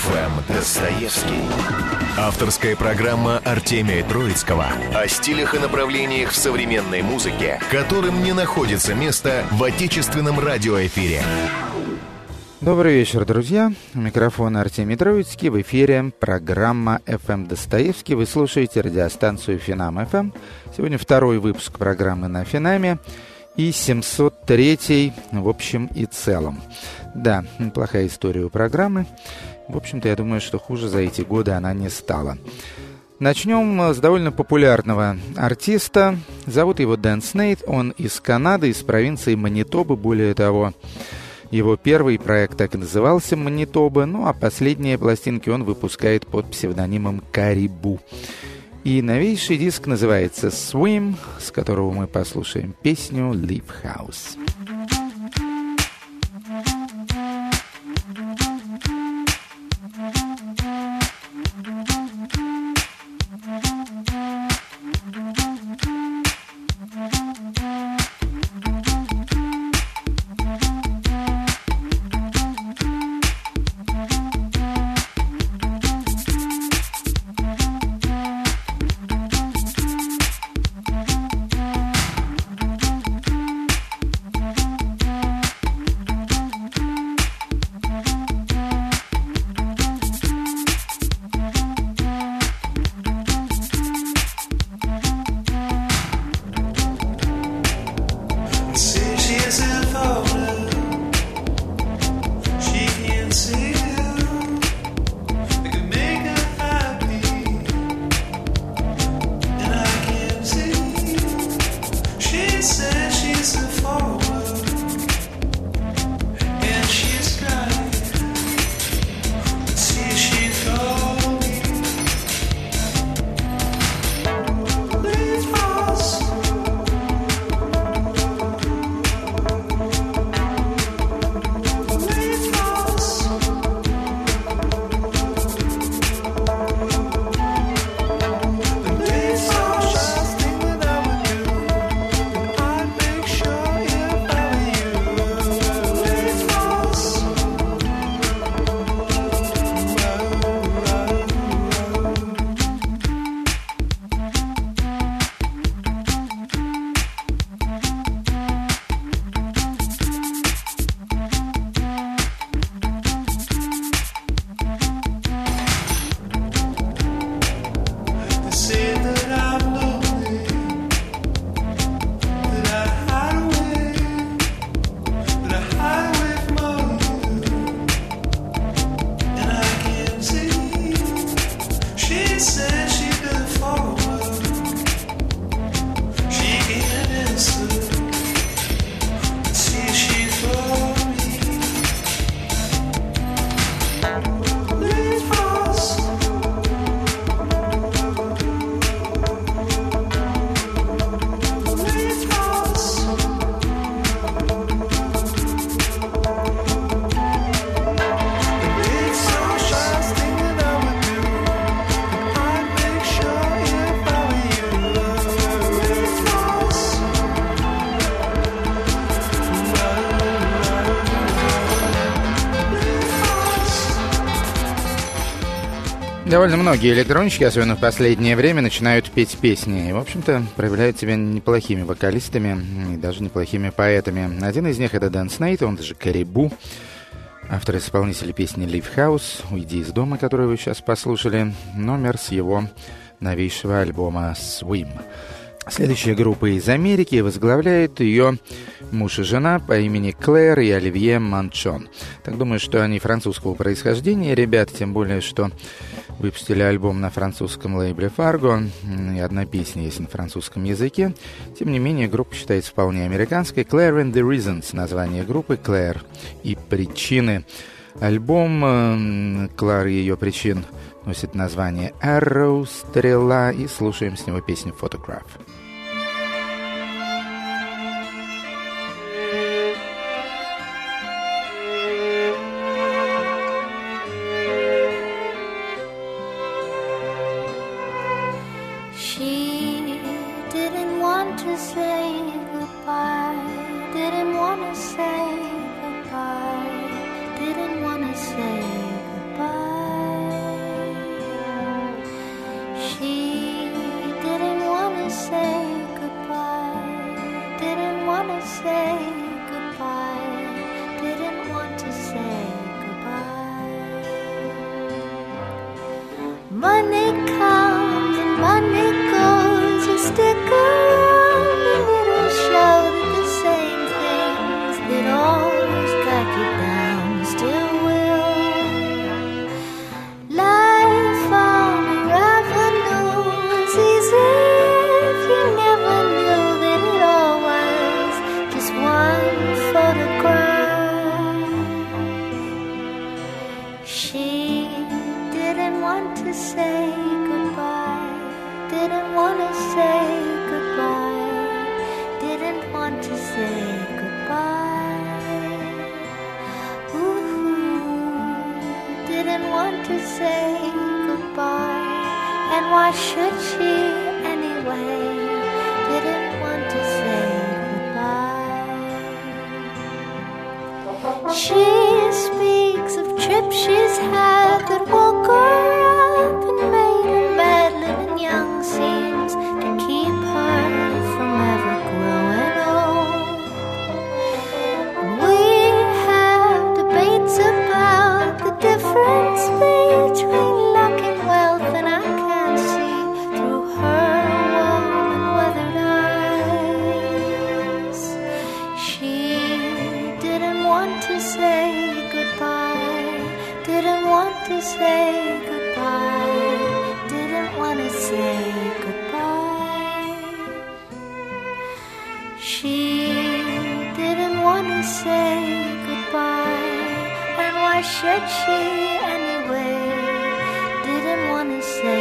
ФМ Достоевский. Авторская программа Артемия Троицкого о стилях и направлениях в современной музыке, которым не находится место в отечественном радиоэфире. Добрый вечер, друзья. У микрофона Артемий Троицкий. В эфире программа «ФМ Достоевский». Вы слушаете радиостанцию «Финам ФМ». Сегодня второй выпуск программы на Финаме и 703-й в общем и целом. Да, неплохая история у программы. В общем-то, я думаю, что хуже за эти годы она не стала. Начнем с довольно популярного артиста. Зовут его Дэн Снейд. Он из Канады, из провинции Манитоба. Более того, его первый проект так и назывался «Манитоба», ну а последние пластинки он выпускает под псевдонимом «Карибу». И новейший диск называется «Swim», с которого мы послушаем песню «Leaf House». Довольно многие электронщики, особенно в последнее время, начинают петь песни. И, в общем-то, проявляют себя неплохими вокалистами и даже неплохими поэтами. Один из них — это Дэн Снейд, он же Карибу. Автор-исполнитель песни «Leaf House», «Уйди из дома», которую вы сейчас послушали. Номер с его новейшего альбома «Swim». Следующая группа из Америки, возглавляет ее муж и жена по имени Клэр и Оливье Манчон. Так думаю, что они французского происхождения, ребята, тем более, что выпустили альбом на французском лейбле Fargo, и одна песня есть на французском языке. Тем не менее, группа считается вполне американской. Claire and the Reasons, название группы, Claire и причины. Альбом Клары и ее причин носит название Arrow, стрела, и слушаем с него песню Photograph. She didn't want to say goodbye, didn't want to say goodbye, didn't want to say goodbye. money comes and money goes. You stick around and it'll show that the same things that always got you down still will. Life on a avenue is easy if you never knew that it all was just one photograph. She didn't want to say goodbye, didn't want to say goodbye, didn't want to say goodbye. Ooh, didn't want to say goodbye, and why should she anyway? Didn't want to say goodbye. She speaks of trips she's had that woke her up and made her mad. Living young seems to keep her from ever growing old. We have debates about the difference between luck and wealth, and I can't see through her worn and weathered eyes. She didn't want to say goodbye, didn't want to say goodbye, didn't want to say goodbye. She didn't want to say goodbye, and why should she anyway? Didn't want to say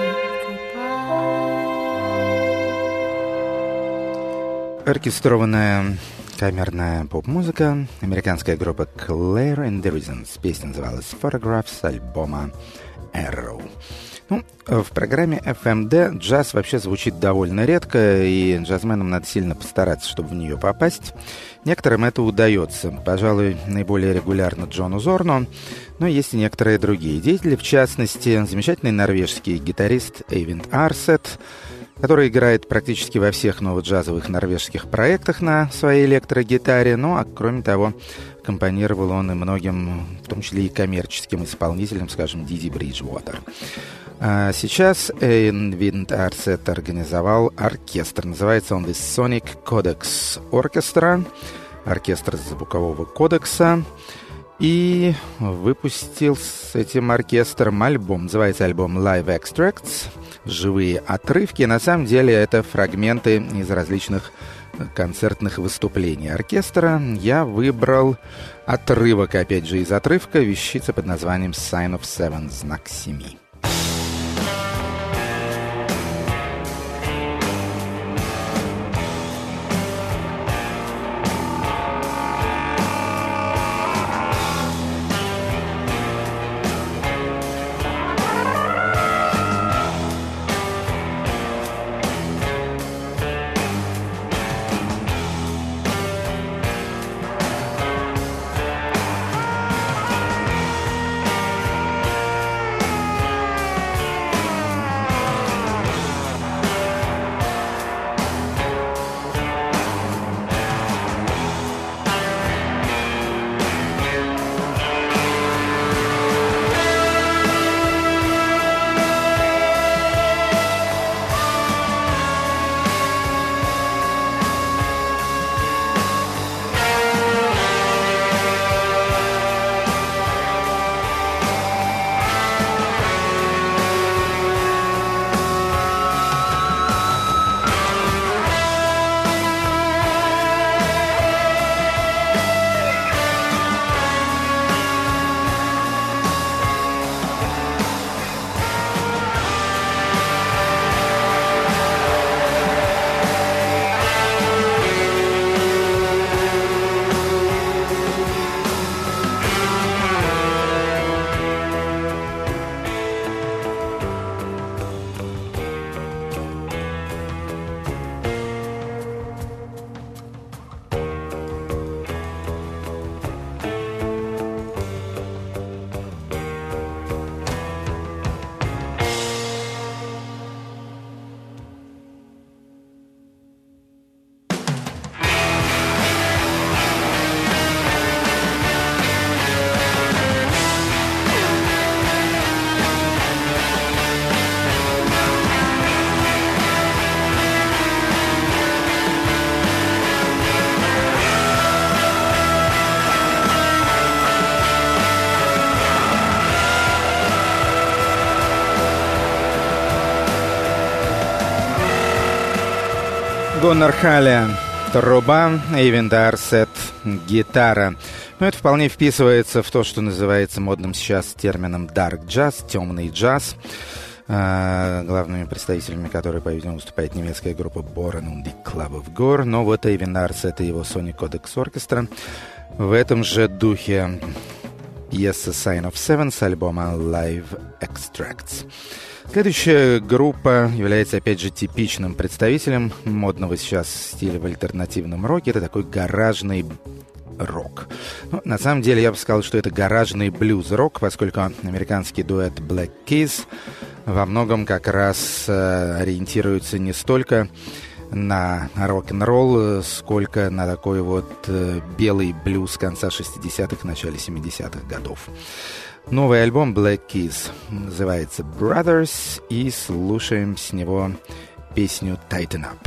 goodbye. Оркестрованная камерная поп-музыка. Американская группа Claire and the Reasons. Песня называлась Photographs, альбома Arrow. Ну, в программе FMD джаз вообще звучит довольно редко, и джазменам надо сильно постараться, чтобы в нее попасть. Некоторым это удается. Пожалуй, наиболее регулярно Джону Зорну, но есть и некоторые другие деятели. В частности, замечательный норвежский гитарист Эйвинд Арсет, который играет практически во всех новоджазовых норвежских проектах на своей электрогитаре. Ну, а кроме того, аккомпанировал он и многим, в том числе и коммерческим исполнителям, скажем, Диди Бриджвотер. А сейчас Эйвинд Арсет организовал оркестр. Называется он The Sonic Codex Orchestra, оркестр звукового кодекса. И выпустил с этим оркестром альбом. Называется альбом Live Extracts, живые отрывки. На самом деле это фрагменты из различных концертных выступлений оркестра. Я выбрал отрывок, опять же, из отрывка, вещица под названием Sign of Seven, знак семи. Гуннар Хале труба, Эйвинд Арсет гитара. Но это вполне вписывается в то, что называется модным сейчас термином dark jazz, темный джаз, главными представителями которой, по-видимому, выступает немецкая группа Bohren und die Club of Gore. Но вот Эйвинд Арсет и его Sony Codex Orchestra в этом же духе. Пьеса Sign of Seven с альбома Live Extracts. Следующая группа является, опять же, типичным представителем модного сейчас стиля в альтернативном роке. Это такой гаражный рок. Ну, на самом деле, я бы сказал, что это гаражный блюз-рок, поскольку американский дуэт Black Keys во многом как раз ориентируется не столько на рок-н-ролл, сколько на такой вот белый блюз конца 60-х, начале 70-х годов. Новый альбом Black Keys называется Brothers, и слушаем с него песню Tighten Up.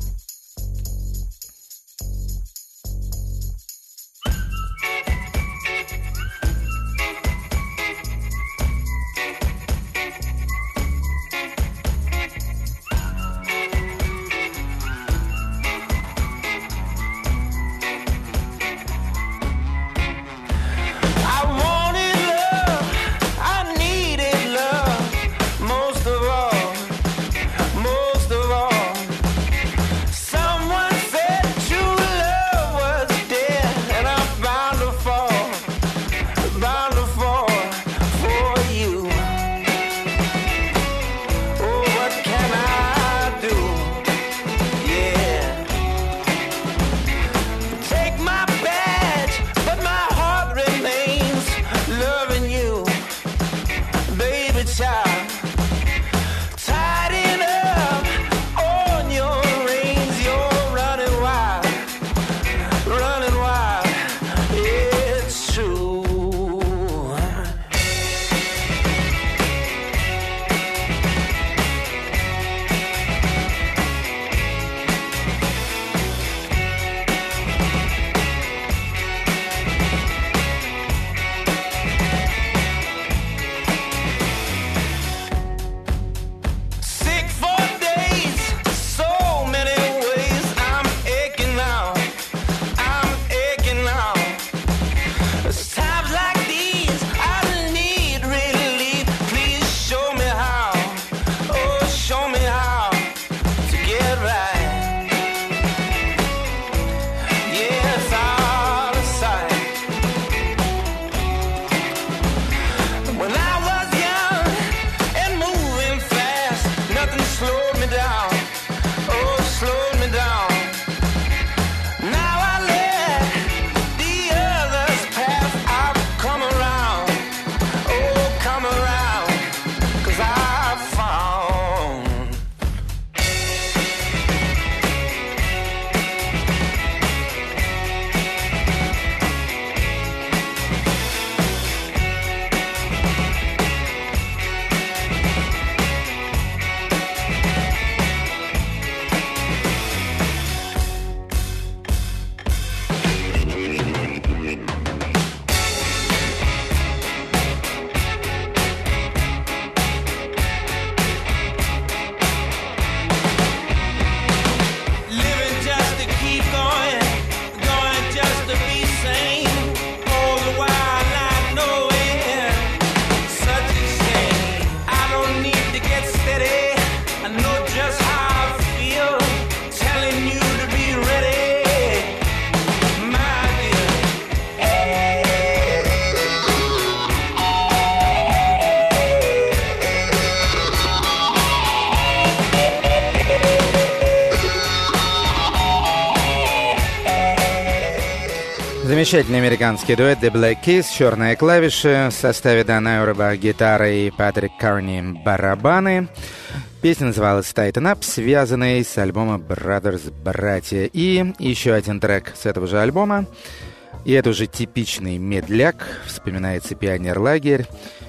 Замечательный американский дуэт The Black Keys, черные клавиши, в составе Дан Ауэрбах гитара и Патрик Карни барабаны. Песня называлась Tighten Up, связанный с альбома Brothers, братья. И еще один трек с этого же альбома. И это уже типичный медляк, вспоминается «Пионерлагерь»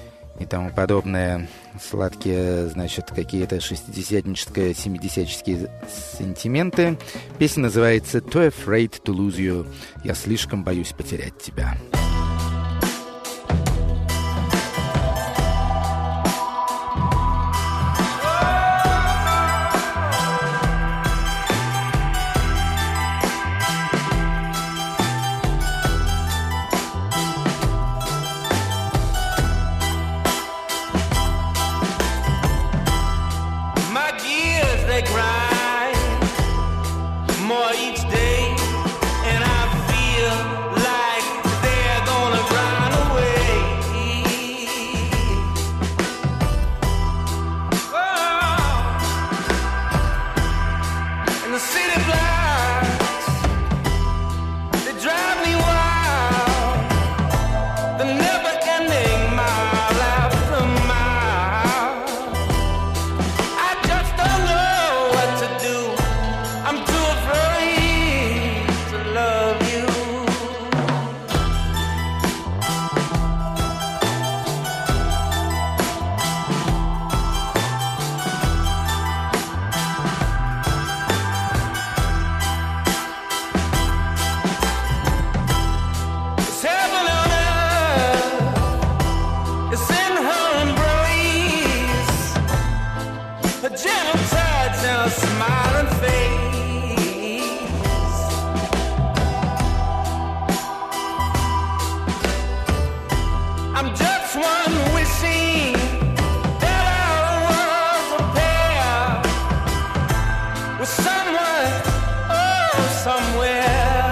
и тому подобное. Сладкие, значит, какие-то шестидесятнические, семидесятнические сентименты. Песня называется «Too Afraid to Lose You». «Я слишком боюсь потерять тебя». in her embrace, a gentle touch and a smiling face. I'm just one wishing that I was a pair with someone, oh, somewhere.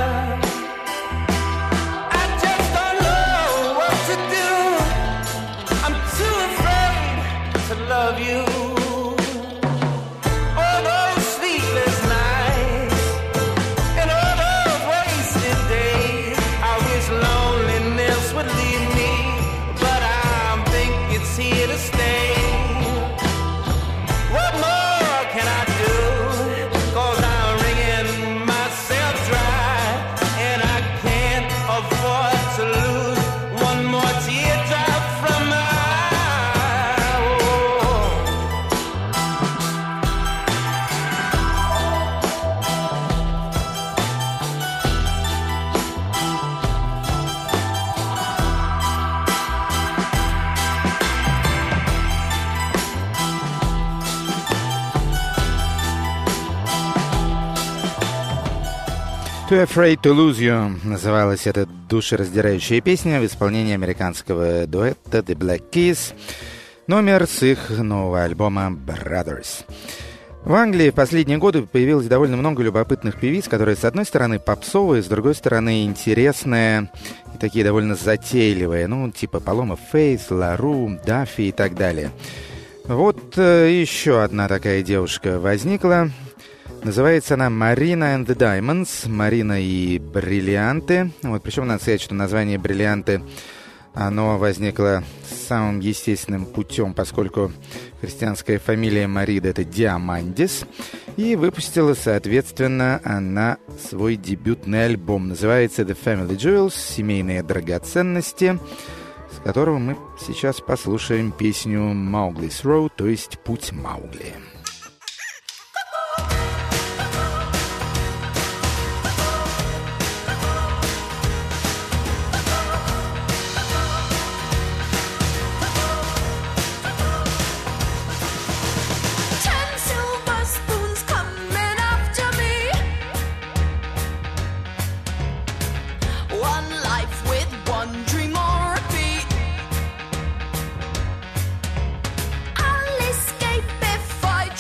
Love you. All those sleepless nights and all those wasted days, I wish loneliness would leave me, but I think it's here to stay. What more can I do? 'Cause I'm wringing myself dry, and I can't afford to lose one more teardrop from my Too Afraid to Lose You называлась эта душераздирающая песня в исполнении американского дуэта The Black Keys, номер с их нового альбома Brothers. В Англии в последние годы появилось довольно много любопытных певиц, которые, с одной стороны, попсовые, с другой стороны, интересные и такие довольно затейливые, ну, типа Paloma Faith, Лару, Даффи и так далее. Вот еще одна такая девушка возникла. Называется она Marina and the Diamonds, Марина и бриллианты. Вот, причем надо сказать, что название бриллианты, оно возникло самым естественным путем, поскольку христианская фамилия Марида — это Диамандис. И выпустила, соответственно, она свой дебютный альбом. Называется The Family Jewels, семейные драгоценности, с которого мы сейчас послушаем песню Mowgli's Road, то есть «Путь Маугли». I'll escape if I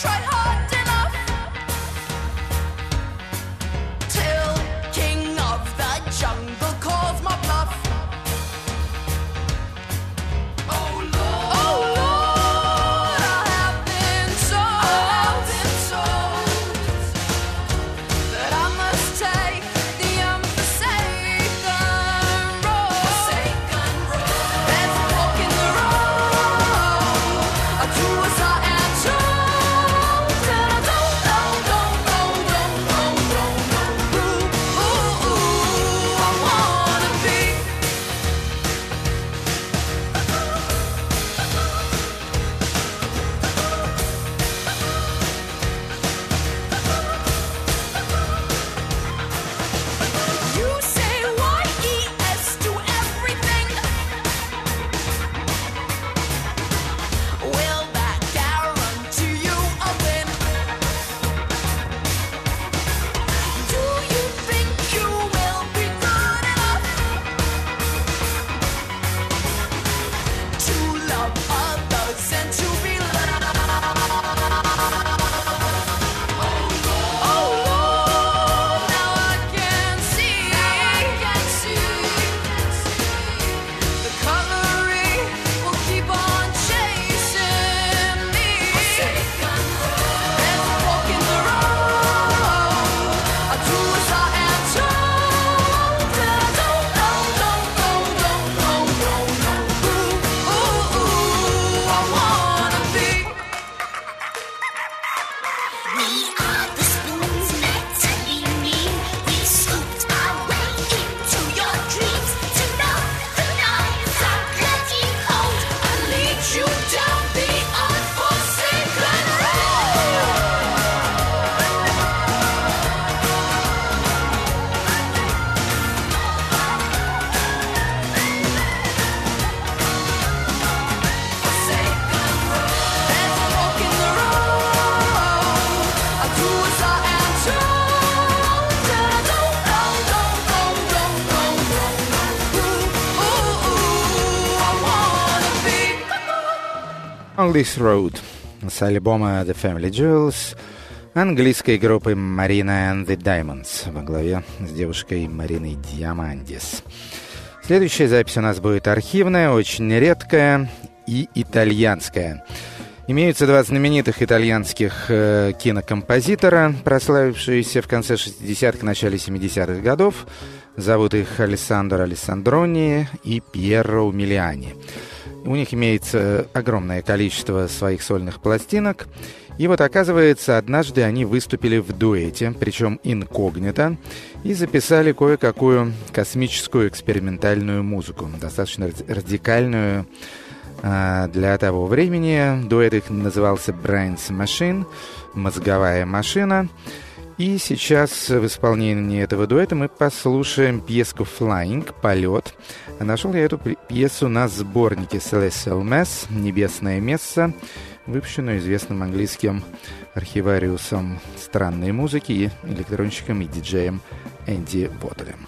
On This Road с альбома The Family Jewels английской группы Marina and the Diamonds во главе с девушкой Мариной Диамандис. Следующая запись у нас будет архивная, очень редкая и итальянская. Имеются два знаменитых итальянских кинокомпозитора, прославившиеся в конце 60-х, начале 70-х годов. Зовут их Алессандро Алессандрони и Пьеро Умилиани. У них имеется огромное количество своих сольных пластинок. И вот, оказывается, однажды они выступили в дуэте, причем инкогнито, и записали кое-какую космическую экспериментальную музыку, достаточно радикальную для того времени. Дуэт их назывался Brains Machine, мозговая машина. И сейчас в исполнении этого дуэта мы послушаем пьеску «Flying», «Полет». Нашел я эту пьесу на сборнике «Celestial Mass», «Небесное месса», выпущенную известным английским архивариусом странной музыки и электронщиком и диджеем Энди Водолем.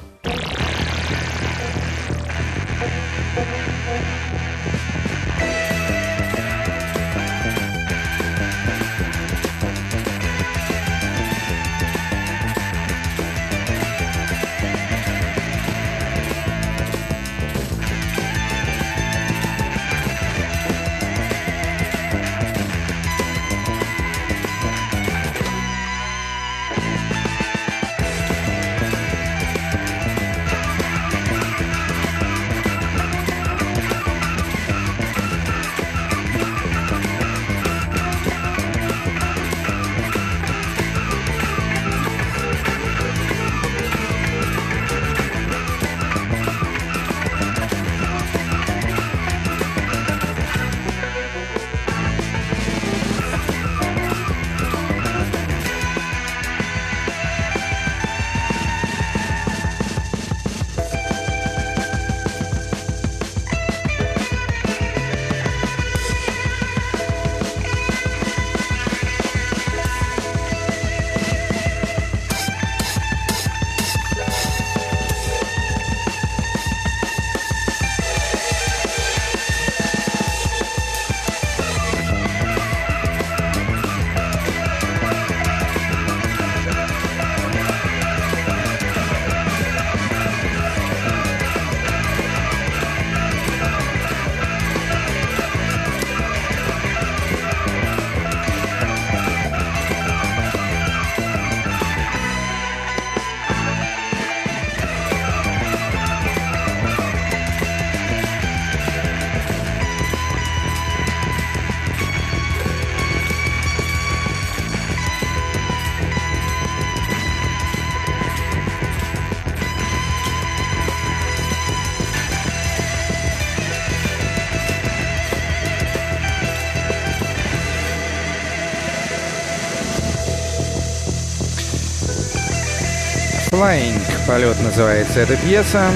«Flying», «Полет» называется эта пьеса.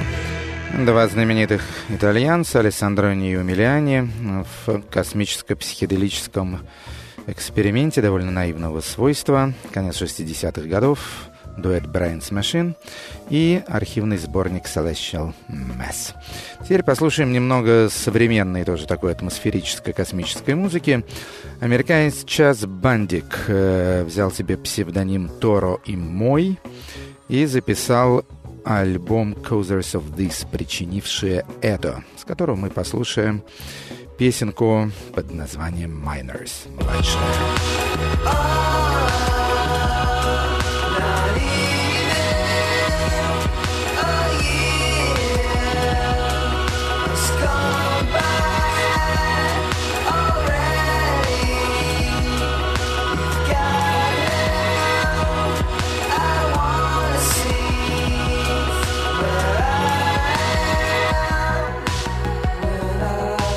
Два знаменитых итальянца, Алессандрони и Умилиани, в космическо-психоделическом эксперименте довольно наивного свойства. Конец 60-х годов, дуэт Brains Machine и архивный сборник Celestial Mass. Теперь послушаем немного современной, тоже такой атмосферической космической музыки. Американец Час Бандик взял себе псевдоним Торо и Мой и записал альбом Causers of This, причинившие это, с которого мы послушаем песенку под названием Miners. Младшая.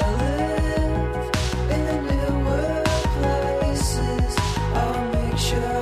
Sure.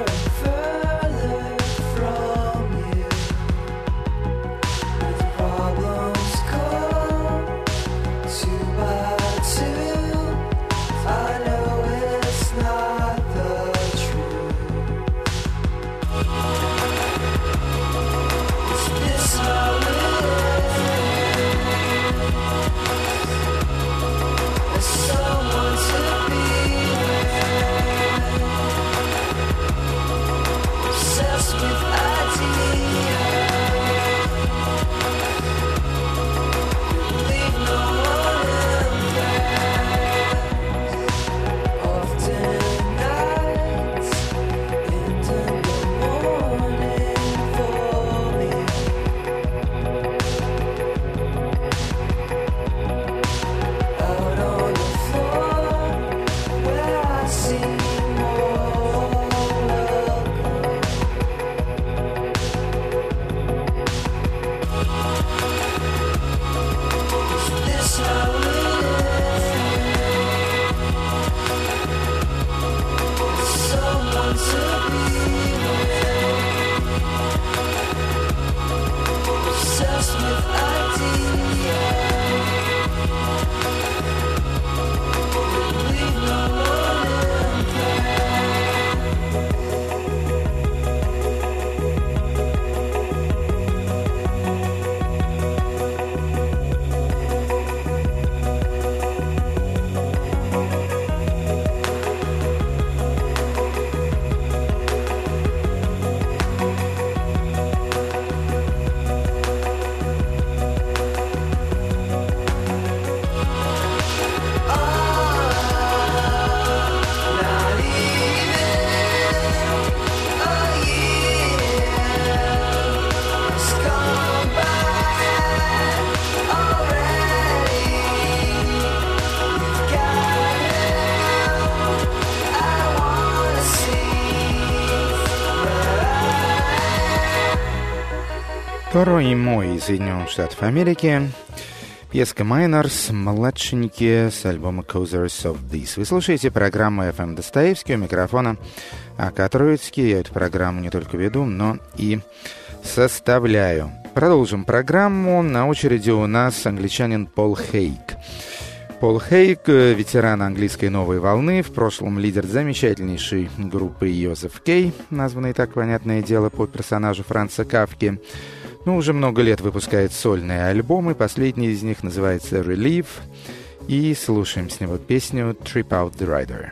Второй мой из Соединенных Штатов Америки. Пьеска Майнерс «Младшенькие» с альбома «Causers of This». Вы слушаете программу FM Достоевский у микрофона Акат Троицкий. Я эту программу не только веду, но и составляю. Продолжим программу. На очереди у нас англичанин Пол Хейг. Пол Хейг, ветеран английской новой волны, в прошлом лидер замечательнейшей группы Йозеф Кей, названной так, понятное дело, по персонажу Франца Кафки. Уже много лет выпускает сольные альбомы. Последний из них называется «Relief». И слушаем с него песню «Trip Out the Rider».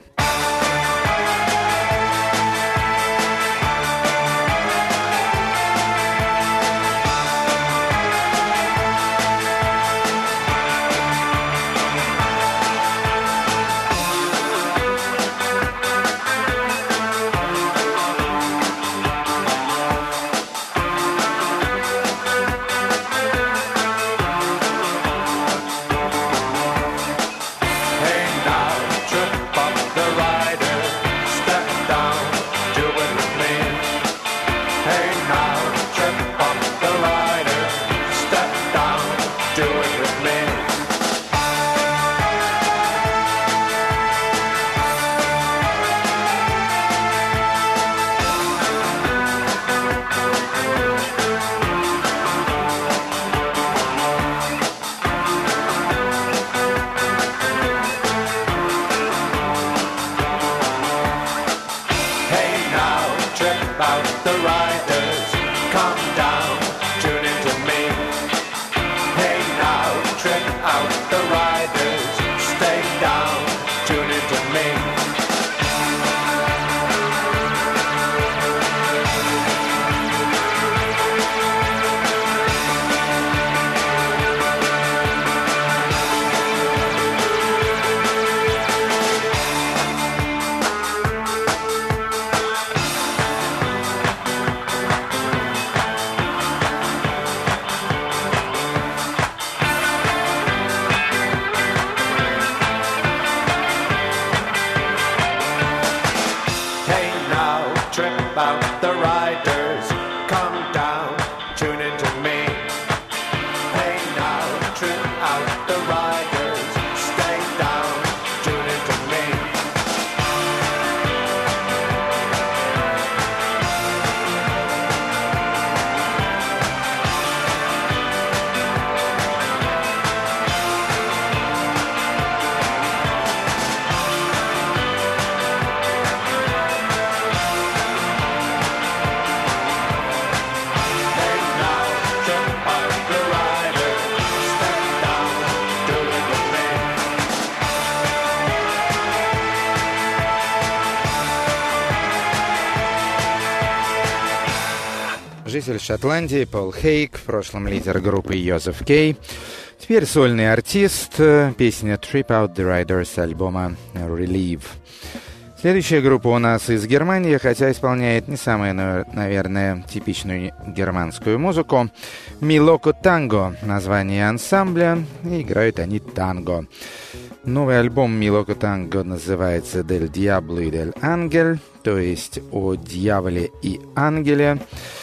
Житель Шотландии Пол Хейг, в прошлом лидер группы Йозеф Кей, теперь сольный артист, песня «Trip Out the Rider» с альбома «Relief». Следующая группа у нас из Германии, хотя исполняет не самую, наверное, типичную германскую музыку. «Милоко Танго» — название ансамбля, и играют они танго. Новый альбом «Милоко Танго» называется «Del Diablo y del Angel», то есть «О дьяволе и ангеле».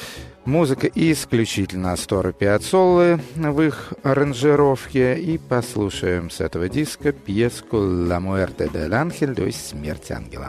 Музыка исключительно Астора Пиаццоллы в их аранжировке. И послушаем с этого диска пьеску «La muerte del ángel», то есть «Смерть ангела».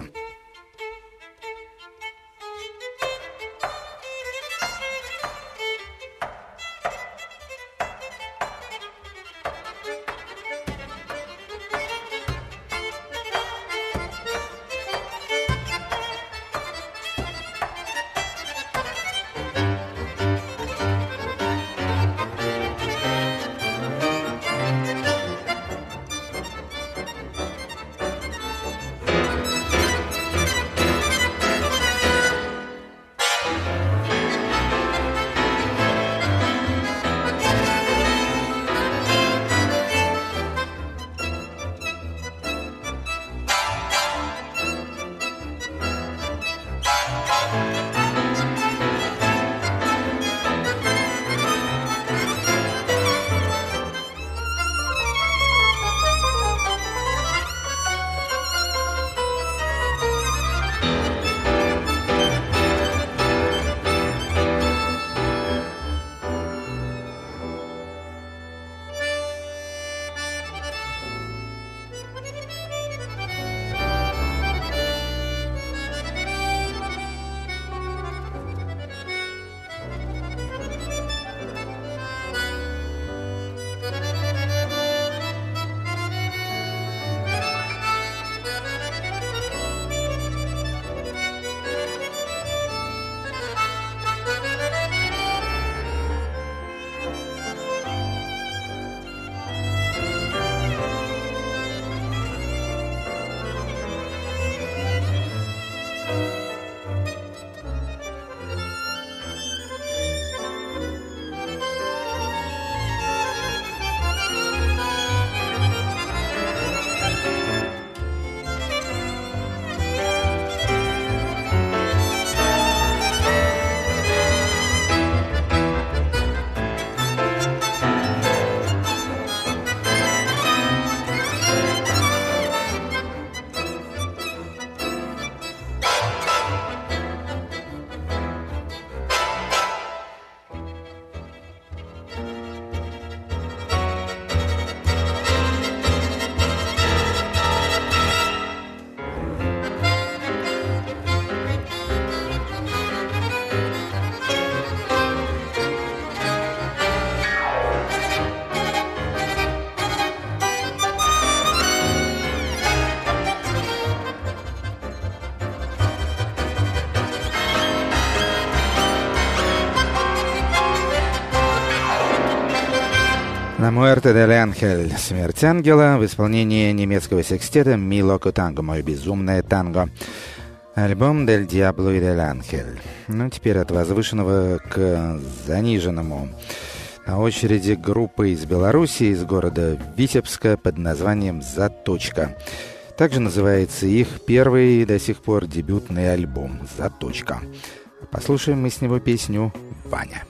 La muerte del ángel, смерть ангела, в исполнении немецкого секстета «Mi loco tango», «Мое безумное танго». Альбом «Del Diablo y del Ángel». Ну, теперь от возвышенного к заниженному. На очереди группа из Беларуси, из города Витебска под названием «Заточка». Также называется их первый до сих пор дебютный альбом «Заточка». Послушаем мы с него песню «Ваня».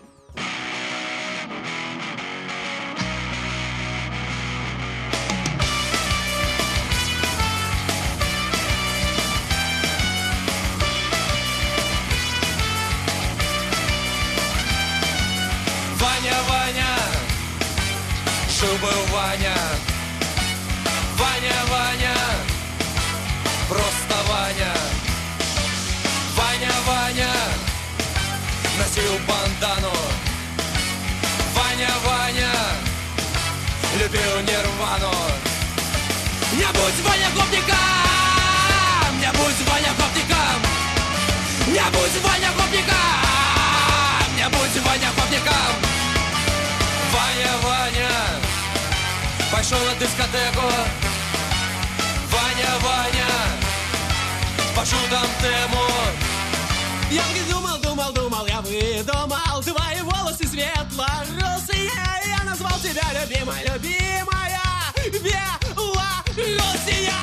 Ваня, Ваня, жил-был Ваня. Ваня, Ваня, просто Ваня. Ваня, Ваня, носил бандану. Ваня, Ваня, любил Нирвану. Не будь Ваня гопником, не будь Ваня гопником, не будь Ваня гопником, не будь Ваня гопником. Ваня, Ваня, пошел на дискотеку. Ваня, Ваня, пошел там тему. Я думал, я выдумал твои волосы светло-русые. Я назвал тебя любимая, Белоруссия.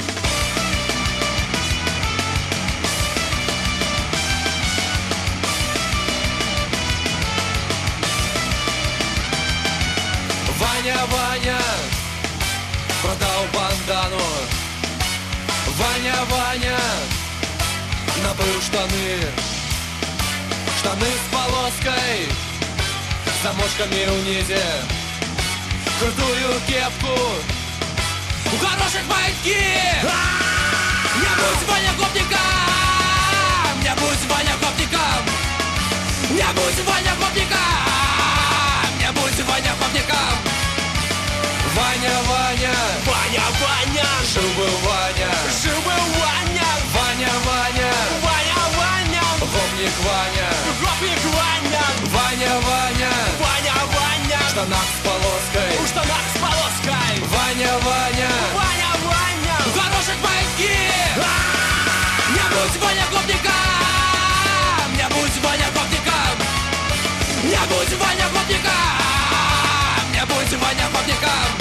Ваня, Ваня, продал бандану. Ваня, Ваня, набыл штаны. Штаны с полоской, с замочками унизе. Крутую кепку, у хороших майки. Не будь Ваня гопником, не будь Ваня гопником, не будь Ваня гопником, не будь Ваня гопником. Ваня, Ваня, Ваня, Ваня, жил-был Ваня, жил-был Ваня. Ваня, Ваня, Ваня, Ваня, гопник Ваня, гопник Ваня. Ваня, Ваня, Ваня, Ваня, в штанах с полоской, в штанах с полоской. Ваня, Ваня, Ваня, Ваня, в хороших майки. Не будь Ваня гопником, не будь Ваня гопником, не будь Ваня гопником, не будь Ваня гопником.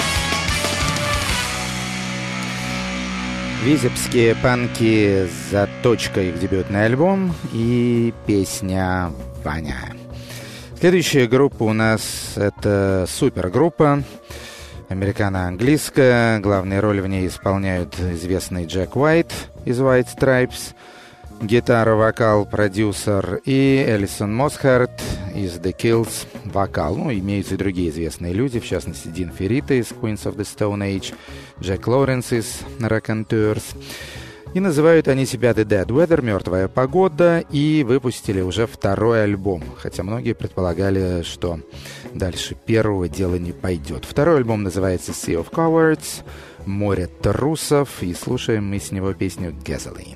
Витебские панки «Заточка», их дебютный альбом и песня «Ваня». Следующая группа у нас — это супергруппа, американо-английская. Главные роли в ней исполняют известный Джек Уайт из White Stripes, гитара, вокал, продюсер, и Элисон Мосхарт из The Kills, вокал. Ну, имеются и другие известные люди, в частности, Дин Феррита из Queens of the Stone Age, Джек Лоуренс из Raconteurs. И называют они себя The Dead Weather, «Мертвая погода», и выпустили уже второй альбом, хотя многие предполагали, что дальше первого дело не пойдет. Второй альбом называется Sea of Cowards, «Море трусов», и слушаем мы с него песню «Gasoline».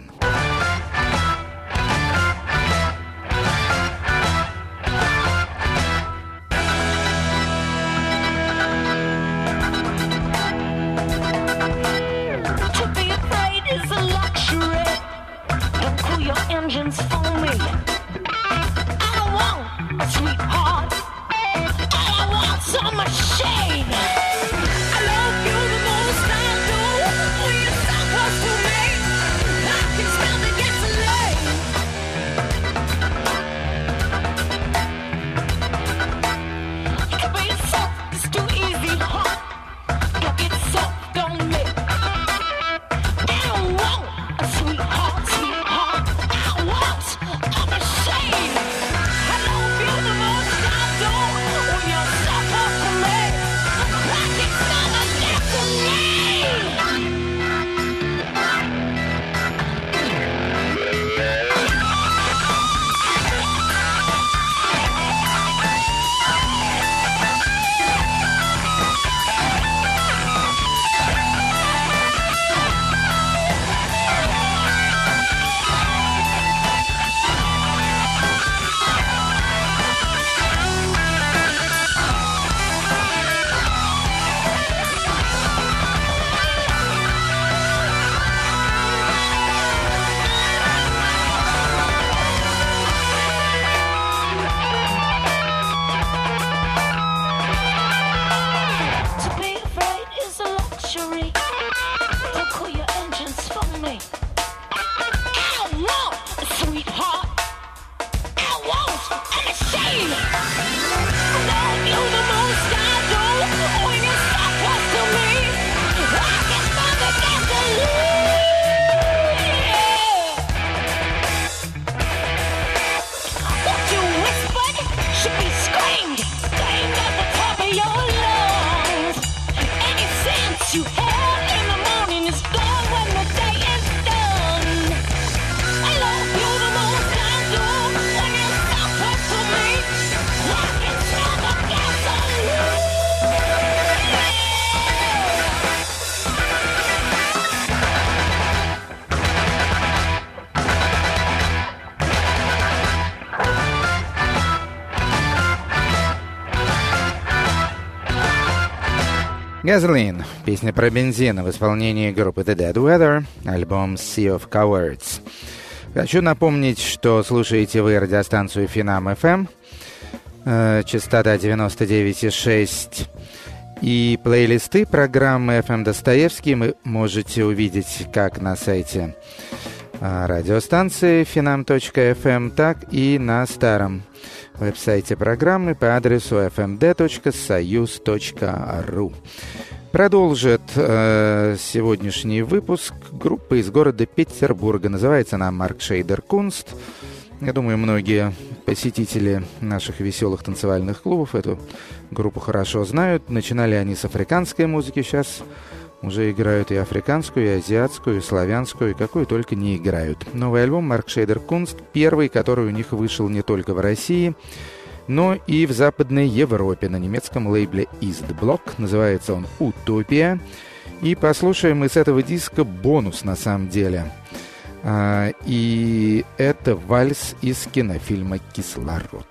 Engines for me. I don't want a sweetheart. All I want's a machine. I love you the most I do. When you're so close to me, I can smell the gasoline. You can be soft, it's too easy, hot. Don't get soft on me. I don't want a sweetheart, sweetheart. I want Gasoline, песня про бензин в исполнении группы The Dead Weather, альбом Sea of Cowards. Хочу напомнить, что слушаете вы радиостанцию Финам FM, частота 99,6, и плейлисты программы FM Достоевский вы можете увидеть как на сайте радиостанции finam.fm, так и на старом веб-сайте программы по адресу fmd.soyuz.ru. Продолжит сегодняшний выпуск группа из города Петербурга. Называется она Markscheider Kunst. Я думаю, многие посетители наших веселых танцевальных клубов эту группу хорошо знают. Начинали они с африканской музыки, сейчас уже играют и африканскую, и азиатскую, и славянскую, и какую только не играют. Новый альбом Markscheider Kunst, первый, который у них вышел не только в России, но и в Западной Европе на немецком лейбле Eastblock. Называется он «Утопия». И послушаем мы с этого диска бонус, на самом деле. И это вальс из кинофильма «Кислород».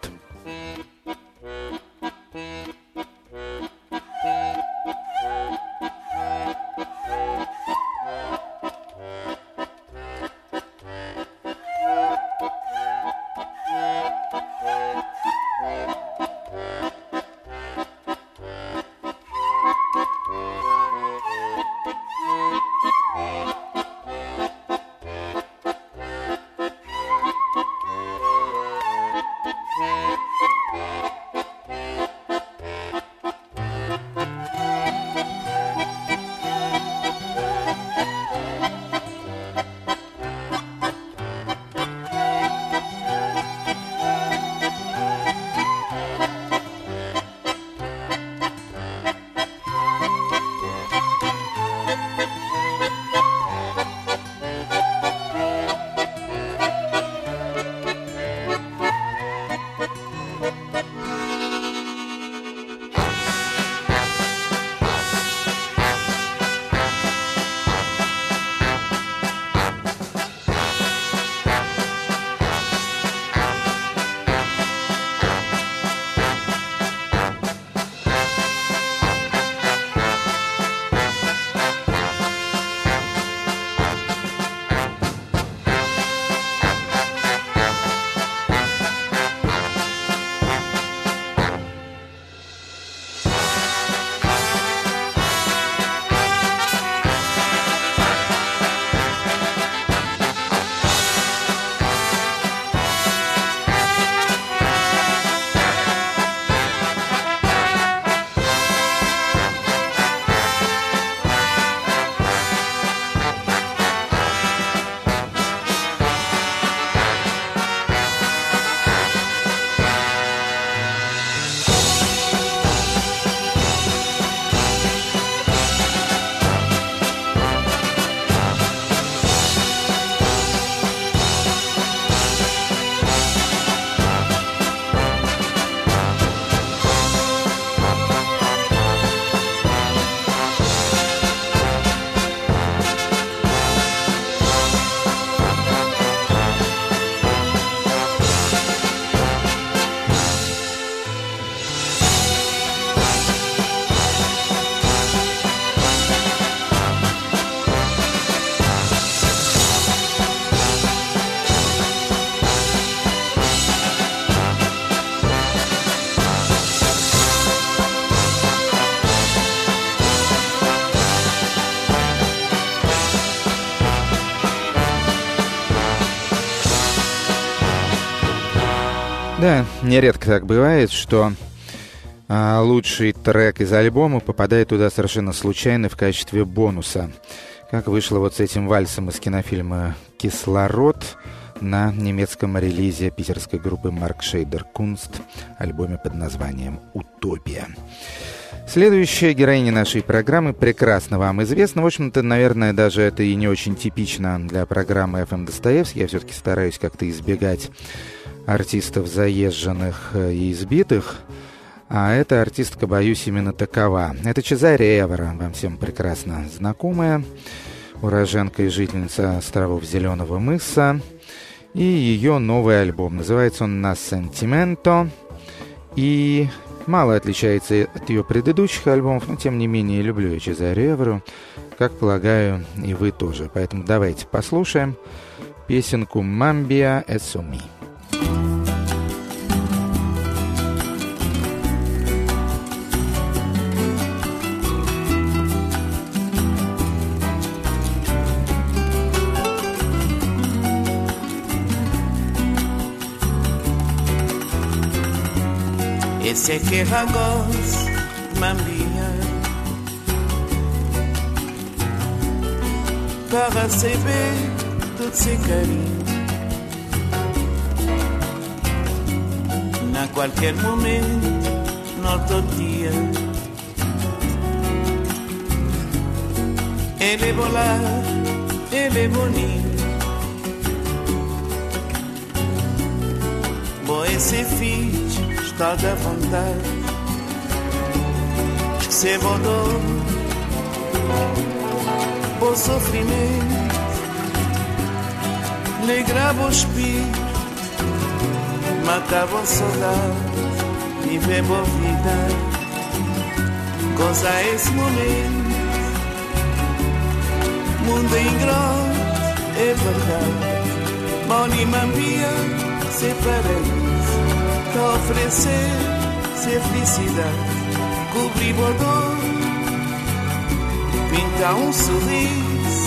Да, нередко так бывает, что лучший трек из альбома попадает туда совершенно случайно в качестве бонуса. Как вышло вот с этим вальсом из кинофильма «Кислород» на немецком релизе питерской группы Markscheider Kunst, альбоме под названием «Утопия». Следующая героиня нашей программы прекрасно вам известна. В общем-то, наверное, даже это и не очень типично для программы FM Достоевский. Я все-таки стараюсь как-то избегать артистов заезженных и избитых. А эта артистка, боюсь, именно такова. Это Чезаре Эвора, вам всем прекрасно знакомая, уроженка и жительница островов Зеленого мыса. И ее новый альбом. Называется он «Насентименто». И Мало отличается от ее предыдущих альбомов, но тем не менее люблю Чезаре Эверу, как полагаю и вы тоже. Поэтому давайте послушаем песенку «Мамбия Эсуми». Esse é que é Ragos, Mambia, para receber todo esse carinho. Na qualquer momento, no outro dia, ele é bolar, ele é bonito. Boa esse filho está da vontade, esquecer o dor, o sofrimento, alegrava o espírito, matava a saudade, viveva a vida, goza esse momento, mundo é ingrato, é verdade, Moni Mambia, se paraíso. Para oferecer ser felicidade, cobrir a dor, pintar sorriso,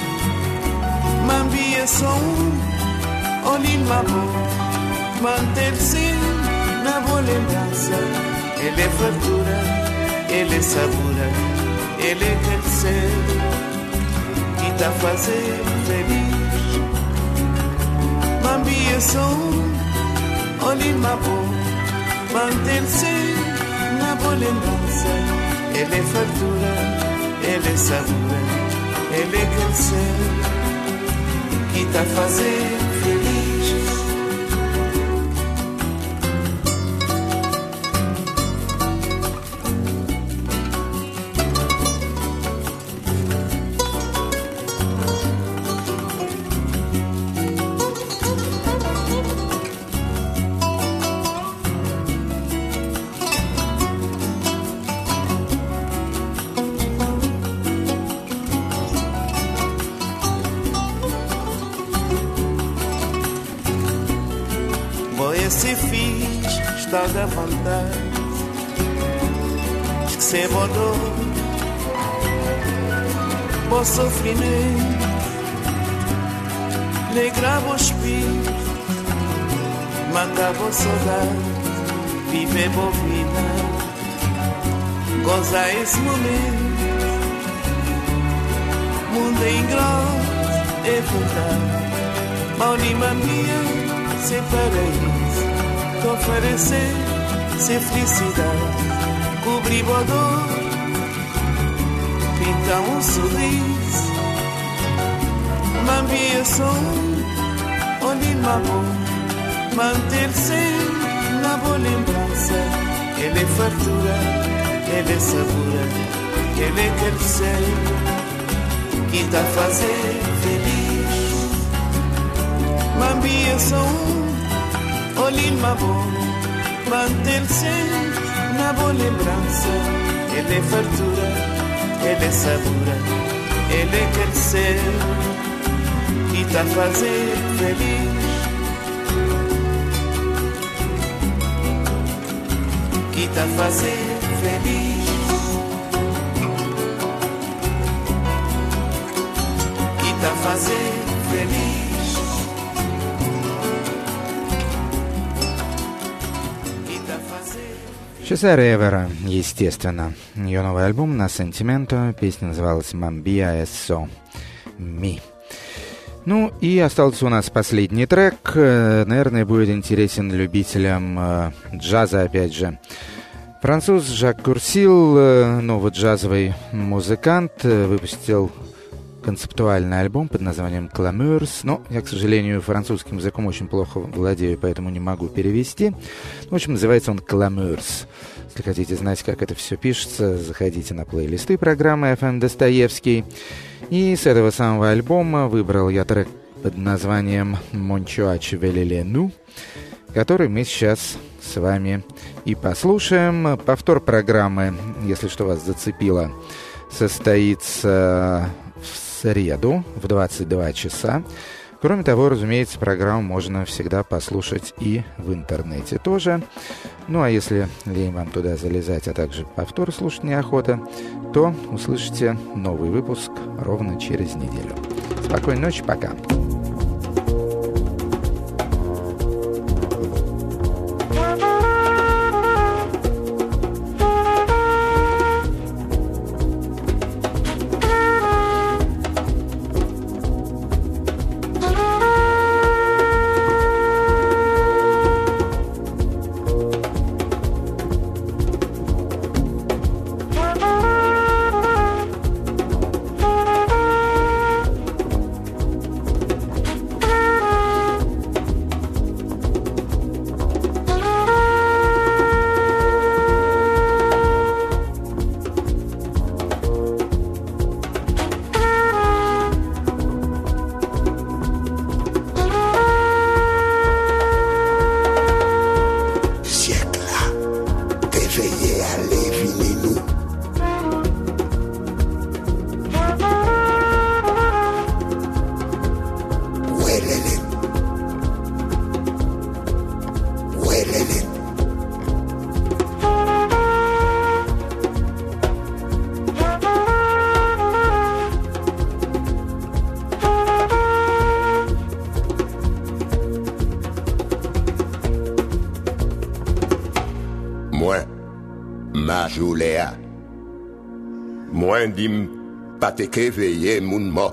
Mambia só olhinho na boca, manter-se na boa lembrança. Ele é fartura, ele é sabura, ele é quer ser e tá a fazer feliz. Mambia só olhinho na boca, manter-se na boa lembrança. Ele é fartura, ele é sabura, ele é crescer que tá a fazer feliz. Esse filho está da vontade, esquecer o dor, o sofrimento, alegrava o espírito, matava a saudade, viveva a vida, goza esse momento, mundo é ingrato, é verdade, Moni Mambia, se paraíso. Oferecer ser felicidade, cobrir a dor, pintar sorriso, Mambia só olhinho na boca, manter-se na boa lembrança. Ele é fartura, ele é sabura, ele é quer ser que tá a fazer feliz. Mambia só olhinho na boca, manter-se na boa lembrança. Ele é fartura, ele é sabura, ele é quer ser e tá a fazer feliz. Que tá a fazer feliz. Que tá a fazer feliz. Чезаре Эвера, естественно. Ее новый альбом на Sentimental, песня называлась «Mambia Esso Mi». Ну и остался у нас последний трек. Наверное, будет интересен любителям джаза, опять же. Француз Жак Курсил, новый джазовый музыкант, выпустил концептуальный альбом под названием «Clameurs». Но я, к сожалению, французским языком очень плохо владею, поэтому не могу перевести. В общем, называется он «Clameurs». Если хотите знать, как это все пишется, заходите на плейлисты программы FM Достоевский. И с этого самого альбома выбрал я трек под названием «Mon Chouach Velelenu», который мы сейчас с вами и послушаем. Повтор программы, если что вас зацепило, состоится в среду в 22 часа. Кроме того, разумеется, программу можно всегда послушать и в интернете тоже. Ну, а если лень вам туда залезать, а также повтор слушать неохота, то услышите новый выпуск ровно через неделю. Спокойной ночи, пока. Juléa. Moins dim pas te qu'éveiller mon mot.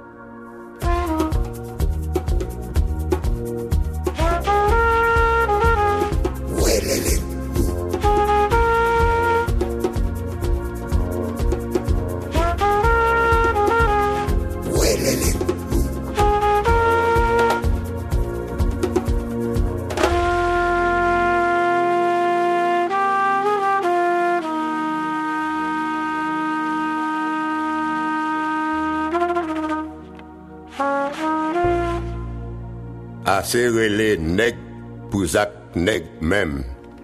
Serrer les nègres pour zac nègres même.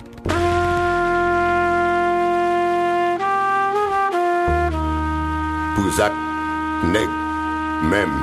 Pour zac nègres même.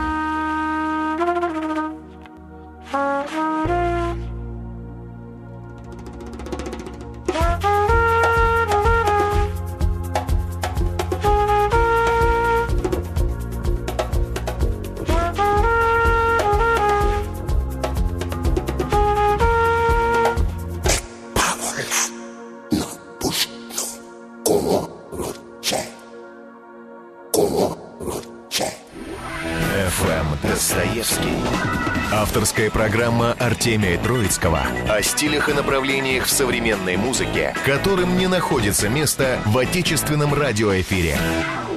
Авторская программа Артемия Троицкого о стилях и направлениях в современной музыке, которым не находится место в отечественном радиоэфире.